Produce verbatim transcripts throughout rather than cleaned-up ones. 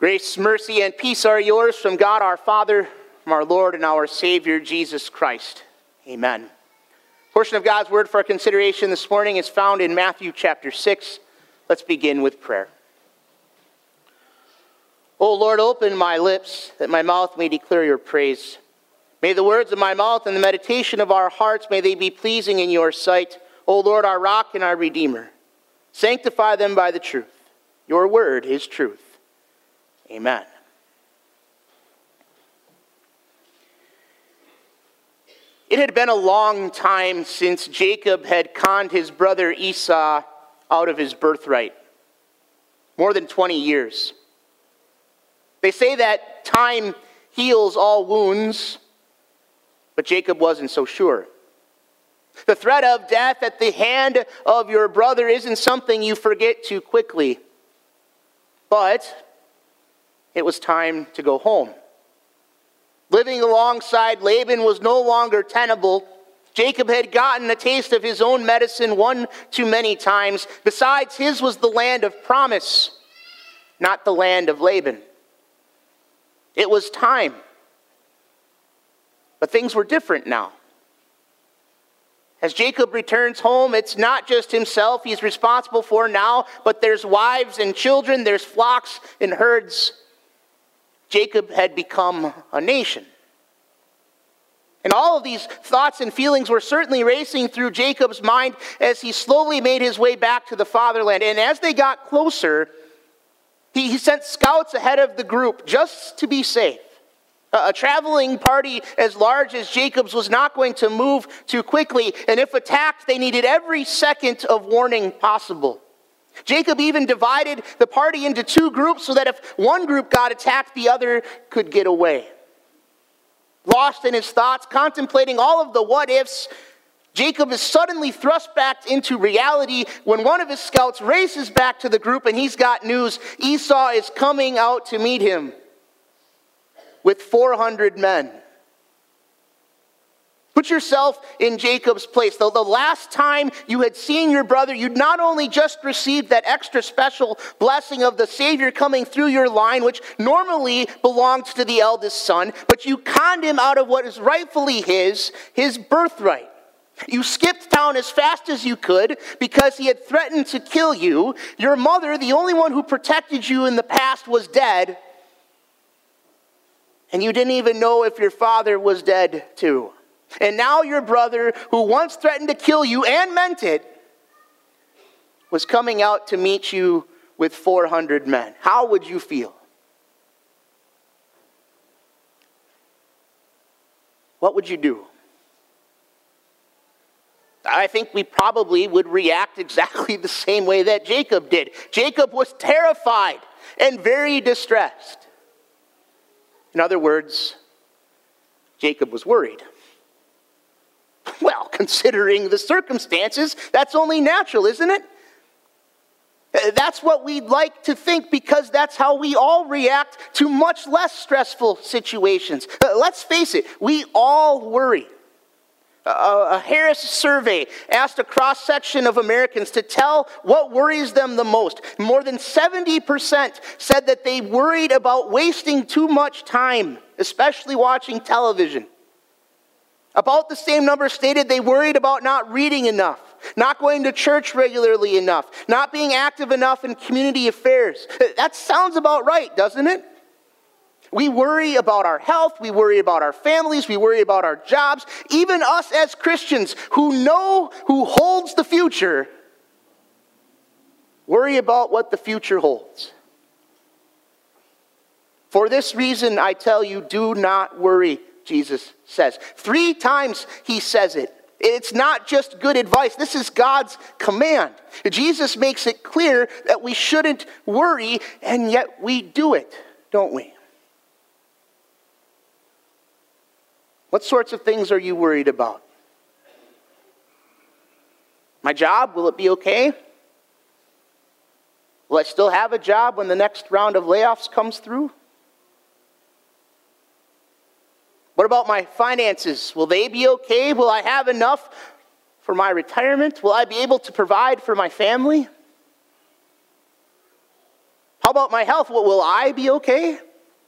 Grace, mercy, and peace are yours from God our Father, from our Lord and our Savior, Jesus Christ. Amen. A portion of God's word for our consideration this morning is found in Matthew chapter six. Let's begin with prayer. O Lord, open my lips, that my mouth may declare your praise. May the words of my mouth and the meditation of our hearts, may they be pleasing in your sight. O Lord, our rock and our redeemer. Sanctify them by the truth. Your word is truth. Amen. It had been a long time since Jacob had conned his brother Esau out of his birthright. More than twenty years. They say that time heals all wounds, but Jacob wasn't so sure. The threat of death at the hand of your brother isn't something you forget too quickly. But it was time to go home. Living alongside Laban was no longer tenable. Jacob had gotten a taste of his own medicine one too many times. Besides, his was the land of promise, not the land of Laban. It was time. But things were different now. As Jacob returns home, it's not just himself he's responsible for now, but there's wives and children, there's flocks and herds. Jacob had become a nation. And all of these thoughts and feelings were certainly racing through Jacob's mind as he slowly made his way back to the fatherland. And as they got closer, he, he sent scouts ahead of the group just to be safe. A traveling party as large as Jacob's was not going to move too quickly, and if attacked, they needed every second of warning possible. Jacob even divided the party into two groups so that if one group got attacked, the other could get away. Lost in his thoughts, contemplating all of the what-ifs, Jacob is suddenly thrust back into reality when one of his scouts races back to the group and he's got news. Esau is coming out to meet him with four hundred men. Put yourself in Jacob's place. Though the last time you had seen your brother, you'd not only just received that extra special blessing of the Savior coming through your line, which normally belonged to the eldest son, but you conned him out of what is rightfully his, his birthright. You skipped town as fast as you could because he had threatened to kill you. Your mother, the only one who protected you in the past, was dead. And you didn't even know if your father was dead too. And now your brother, who once threatened to kill you and meant it, was coming out to meet you with four hundred men. How would you feel? What would you do? I think we probably would react exactly the same way that Jacob did. Jacob was terrified and very distressed. In other words, Jacob was worried. Well, considering the circumstances, that's only natural, isn't it? That's what we'd like to think because that's how we all react to much less stressful situations. Let's face it, we all worry. A Harris survey asked a cross-section of Americans to tell what worries them the most. More than seventy percent said that they worried about wasting too much time, especially watching television. About the same number stated they worried about not reading enough, not going to church regularly enough, not being active enough in community affairs. That sounds about right, doesn't it? We worry about our health, we worry about our families, we worry about our jobs. Even us as Christians who know who holds the future, worry about what the future holds. For this reason, I tell you, do not worry, Jesus says. Three times he says it. It's not just good advice. This is God's command. Jesus makes it clear that we shouldn't worry, and yet we do it, don't we? What sorts of things are you worried about? My job, will it be okay? Will I still have a job when the next round of layoffs comes through? What about my finances? Will they be okay? Will I have enough for my retirement? Will I be able to provide for my family? How about my health? Will, will I be okay?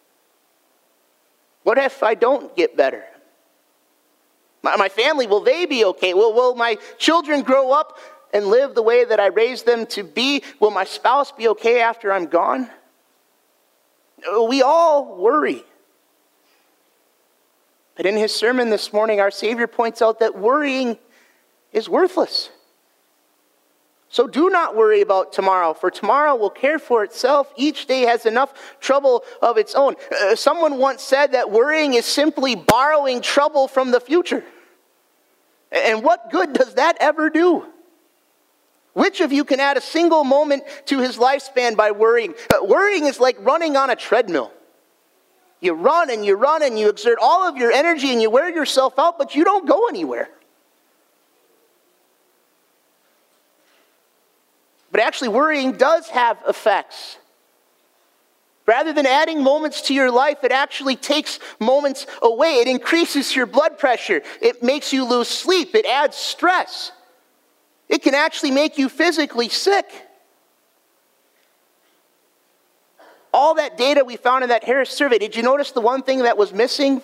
What if I don't get better? My, my family, will they be okay? Will, will my children grow up and live the way that I raised them to be? Will my spouse be okay after I'm gone? We all worry. But in his sermon this morning, our Savior points out that worrying is worthless. So do not worry about tomorrow, for tomorrow will care for itself. Each day has enough trouble of its own. Uh, someone once said that worrying is simply borrowing trouble from the future. And what good does that ever do? Which of you can add a single moment to his lifespan by worrying? Uh, worrying is like running on a treadmill. You run and you run and you exert all of your energy and you wear yourself out, but you don't go anywhere. But actually, worrying does have effects. Rather than adding moments to your life, it actually takes moments away. It increases your blood pressure. It makes you lose sleep. It adds stress. It can actually make you physically sick. All that data we found in that Harris survey, did you notice the one thing that was missing?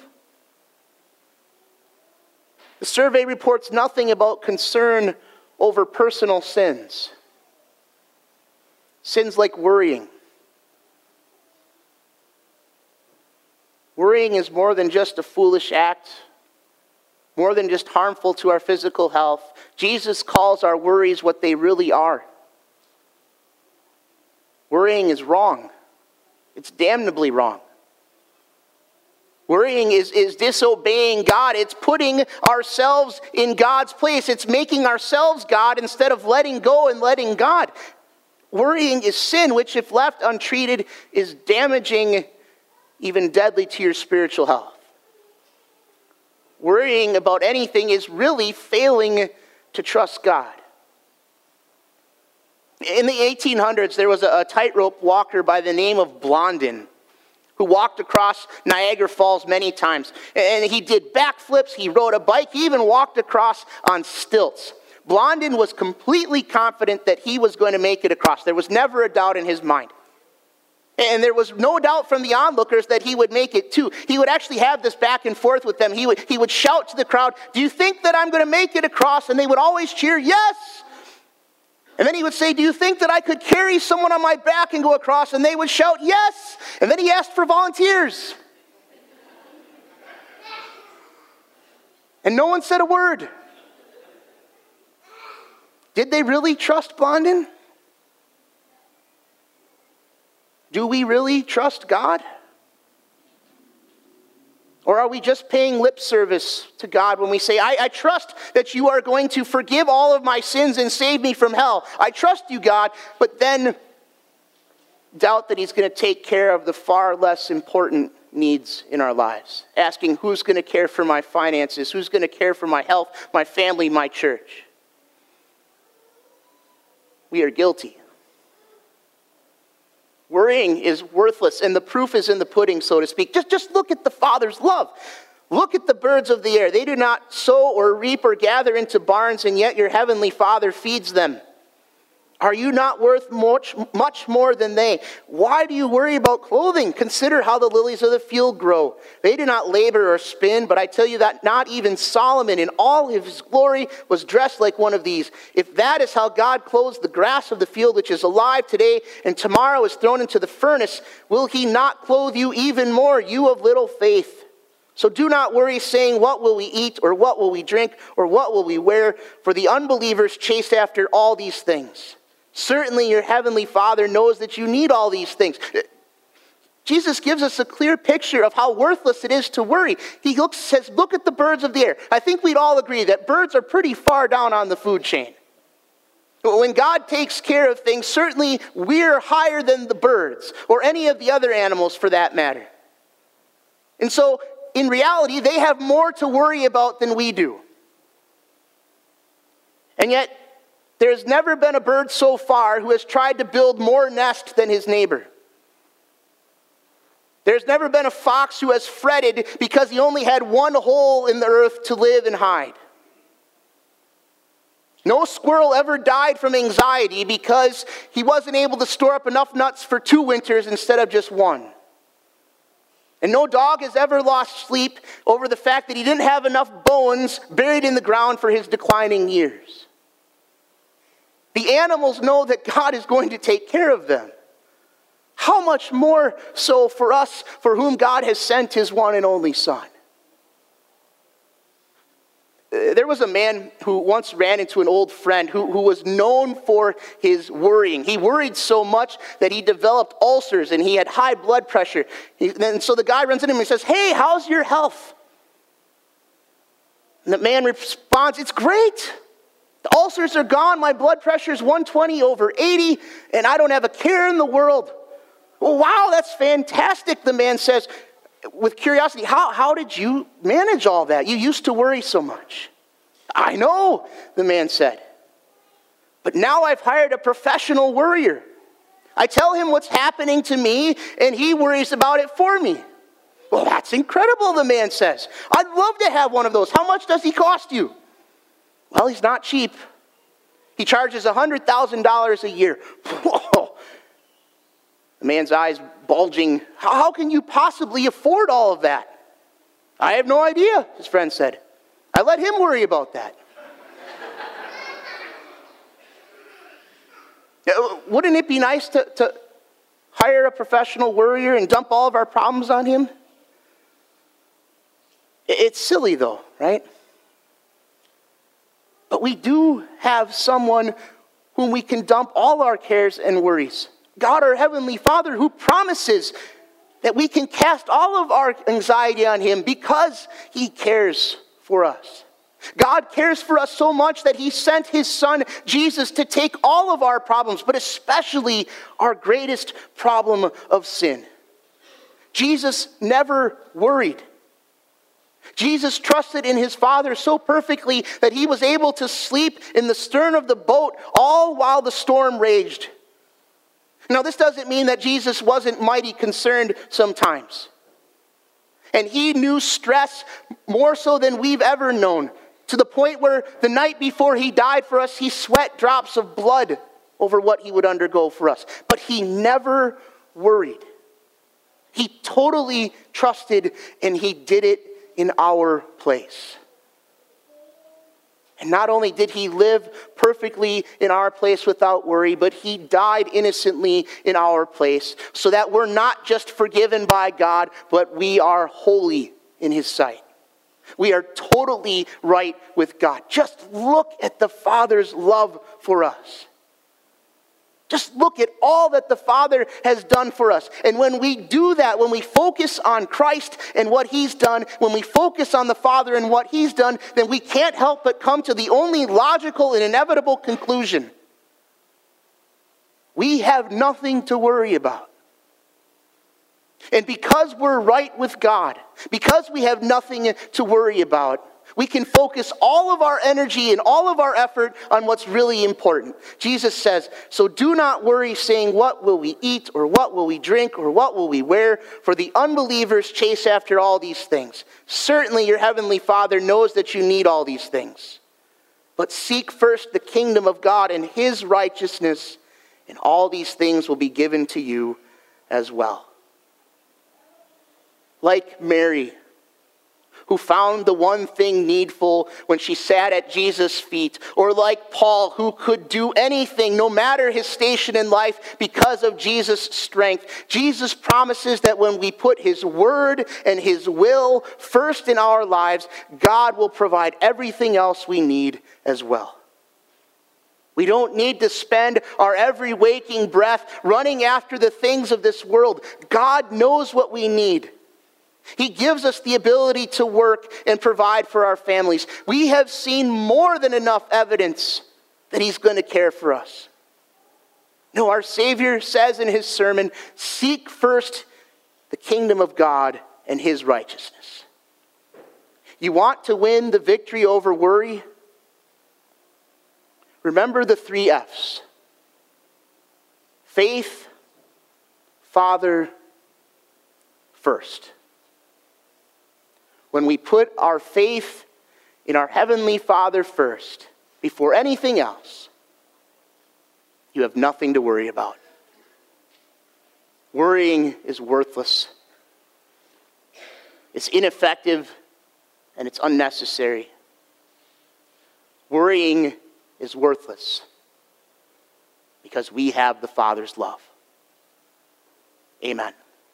The survey reports nothing about concern over personal sins. Sins like worrying. Worrying is more than just a foolish act, more than just harmful to our physical health. Jesus calls our worries what they really are. Worrying is wrong. It's damnably wrong. Worrying is, is disobeying God. It's putting ourselves in God's place. It's making ourselves God instead of letting go and letting God. Worrying is sin, which if left untreated is damaging, even deadly to your spiritual health. Worrying about anything is really failing to trust God. In the eighteen hundreds, there was a, a tightrope walker by the name of Blondin who walked across Niagara Falls many times. And he did backflips, he rode a bike, he even walked across on stilts. Blondin was completely confident that he was going to make it across. There was never a doubt in his mind. And there was no doubt from the onlookers that he would make it too. He would actually have this back and forth with them. He would, he would shout to the crowd, "Do you think that I'm going to make it across?" And they would always cheer, "Yes!" And then he would say, "Do you think that I could carry someone on my back and go across?" And they would shout, "Yes!" And then he asked for volunteers. And no one said a word. Did they really trust Blondin? Do we really trust God? Or are we just paying lip service to God when we say, I, I trust that you are going to forgive all of my sins and save me from hell. I trust you, God, but then doubt that he's going to take care of the far less important needs in our lives. Asking who's going to care for my finances, who's going to care for my health, my family, my church. We are guilty. Worrying is worthless, and the proof is in the pudding, so to speak. Just, just look at the Father's love. Look at the birds of the air. They do not sow or reap or gather into barns, and yet your heavenly Father feeds them. Are you not worth much, much more than they? Why do you worry about clothing? Consider how the lilies of the field grow. They do not labor or spin, but I tell you that not even Solomon in all of his glory was dressed like one of these. If that is how God clothes the grass of the field, which is alive today and tomorrow is thrown into the furnace, will he not clothe you even more, you of little faith? So do not worry, saying, what will we eat, or what will we drink, or what will we wear? For the unbelievers chase after all these things. Certainly your heavenly Father knows that you need all these things. Jesus gives us a clear picture of how worthless it is to worry. He looks, says, look at the birds of the air. I think we'd all agree that birds are pretty far down on the food chain. When God takes care of things, certainly we're higher than the birds, or any of the other animals for that matter. And so, in reality, they have more to worry about than we do. And yet, there's never been a bird so far who has tried to build more nest than his neighbor. There's never been a fox who has fretted because he only had one hole in the earth to live and hide. No squirrel ever died from anxiety because he wasn't able to store up enough nuts for two winters instead of just one. And no dog has ever lost sleep over the fact that he didn't have enough bones buried in the ground for his declining years. The animals know that God is going to take care of them. How much more so for us, for whom God has sent his one and only Son? There was a man who once ran into an old friend who, who was known for his worrying. He worried so much that he developed ulcers and he had high blood pressure. He, and so the guy runs into him and says, "Hey, how's your health?" And the man responds, "It's great. The ulcers are gone. My blood pressure is one twenty over eighty, and I don't have a care in the world." "Well, wow, that's fantastic," the man says, with curiosity. How, how did you manage all that? You used to worry so much." "I know," the man said. "But now I've hired a professional worrier. I tell him what's happening to me, and he worries about it for me." "Well, that's incredible," the man says. "I'd love to have one of those. How much does he cost you?" "Well, he's not cheap. He charges one hundred thousand dollars a year." Whoa. The man's eyes bulging. How, how can you possibly afford all of that?" "I have no idea," his friend said. "I let him worry about that." Wouldn't it be nice to, to hire a professional worrier and dump all of our problems on him? It's silly though, right? But we do have someone whom we can dump all our cares and worries. God, our Heavenly Father, who promises that we can cast all of our anxiety on him because he cares for us. God cares for us so much that he sent his Son, Jesus, to take all of our problems, but especially our greatest problem of sin. Jesus never worried. Jesus trusted in his Father so perfectly that he was able to sleep in the stern of the boat all while the storm raged. Now, this doesn't mean that Jesus wasn't mighty concerned sometimes. And he knew stress more so than we've ever known, to the point where the night before he died for us, he sweat drops of blood over what he would undergo for us. But he never worried. He totally trusted, and he did it in our place. And not only did he live perfectly in our place without worry, but he died innocently in our place, so that we're not just forgiven by God, but we are holy in his sight. We are totally right with God. Just look at the Father's love for us. Just look at all that the Father has done for us. And when we do that, when we focus on Christ and what he's done, when we focus on the Father and what he's done, then we can't help but come to the only logical and inevitable conclusion. We have nothing to worry about. And because we're right with God, because we have nothing to worry about, we can focus all of our energy and all of our effort on what's really important. Jesus says, "So do not worry, saying, what will we eat, or what will we drink, or what will we wear? For the unbelievers chase after all these things. Certainly your heavenly Father knows that you need all these things. But seek first the kingdom of God and his righteousness, and all these things will be given to you as well." Like Mary, who found the one thing needful when she sat at Jesus' feet, or like Paul, who could do anything, no matter his station in life, because of Jesus' strength. Jesus promises that when we put his word and his will first in our lives, God will provide everything else we need as well. We don't need to spend our every waking breath running after the things of this world. God knows what we need. He gives us the ability to work and provide for our families. We have seen more than enough evidence that he's going to care for us. No, our Savior says in his sermon, "Seek first the kingdom of God and his righteousness." You want to win the victory over worry? Remember the three F's. Faith, Father, first. When we put our faith in our Heavenly Father first, before anything else, you have nothing to worry about. Worrying is worthless. It's ineffective and it's unnecessary. Worrying is worthless because we have the Father's love. Amen.